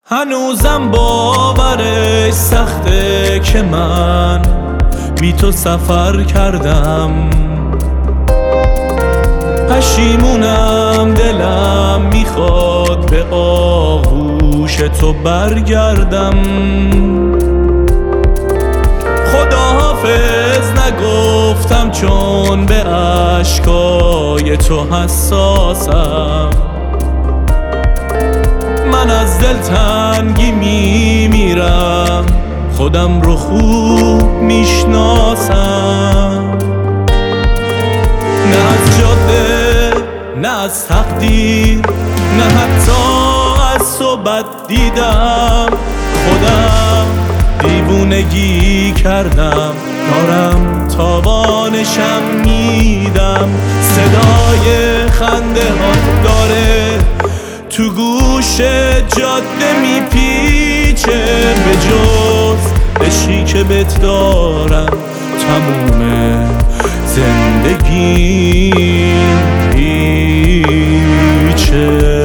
هنوزم باورش سخته که من بی تو سفر کردم. پشیمونم، دلم میخواد به آغوش تو برگردم. خداحافظ نگفتم چون به اشکای تو حساسم. من از دل تنگی میمیرم، خودم رو خوب میشناسم. نه از جاده، نه از تقدیر، نه حتی از تو بد دیدم. خودم دیوونگی کردم، دارم تاوانشم میدم. صدای خنده ها داره تو گوش جاده میپیچه، به جز عشقی که بهت دارم تموم زندگیم هیچه.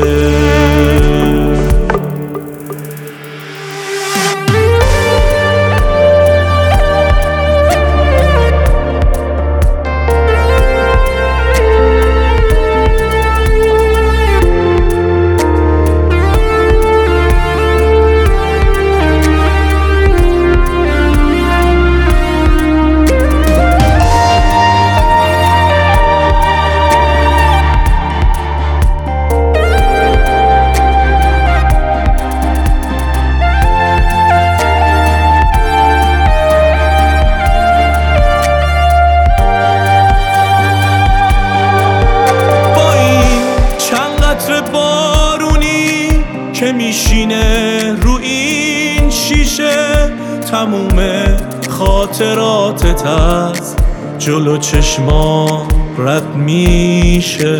بارونی که میشینه رو این شیشه، تموم خاطراتت از جلو چشمام رد میشه.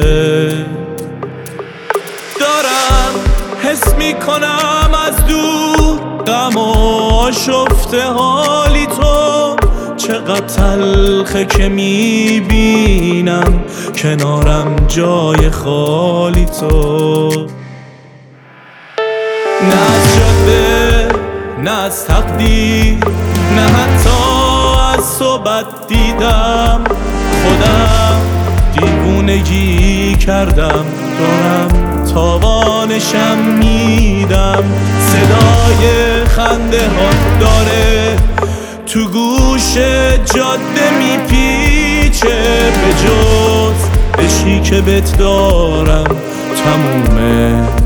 دارم حس میکنم از دور غم و آشفته حالی تو، چقدر تلخه که میبینم کنارم جای خالی تو. نه از جاده، نه از تقدیر، نه حتی از تو بد دیدم. خودم دیوونگی کردم، دارم تاوانشم میدم. صدای خنده ها داره تو گوش جاده میپیچه، به جز عشقی که بهت دارم تموم